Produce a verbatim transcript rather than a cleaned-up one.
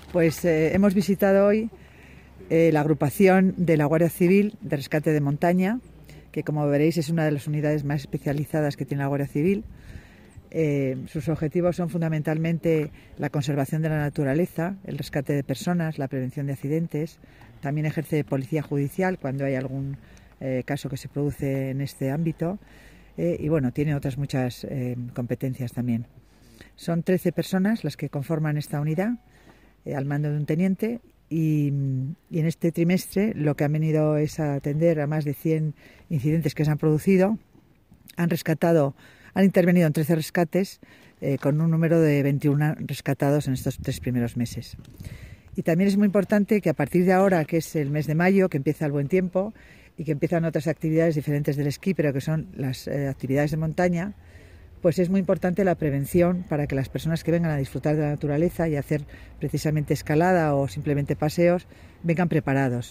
Pues eh, hemos visitado hoy eh, la agrupación de la Guardia Civil de Rescate de Montaña, que como veréis es una de las unidades más especializadas que tiene la Guardia Civil. Eh, sus objetivos son fundamentalmente la conservación de la naturaleza, el rescate de personas, la prevención de accidentes. También ejerce de policía judicial cuando hay algún eh, caso que se produce en este ámbito. Eh, y bueno, tiene otras muchas eh, competencias también. Son trece personas las que conforman esta unidad, eh, al mando de un teniente, y, y en este trimestre lo que han venido es a atender a más de cien incidentes que se han producido. Han rescatado, han intervenido en trece rescates, eh, con un número de veintiuno rescatados en estos tres primeros meses. Y también es muy importante que a partir de ahora, que es el mes de mayo, que empieza el buen tiempo y que empiezan otras actividades diferentes del esquí, pero que son las eh, actividades de montaña, pues es muy importante la prevención para que las personas que vengan a disfrutar de la naturaleza y a hacer precisamente escalada o simplemente paseos vengan preparados.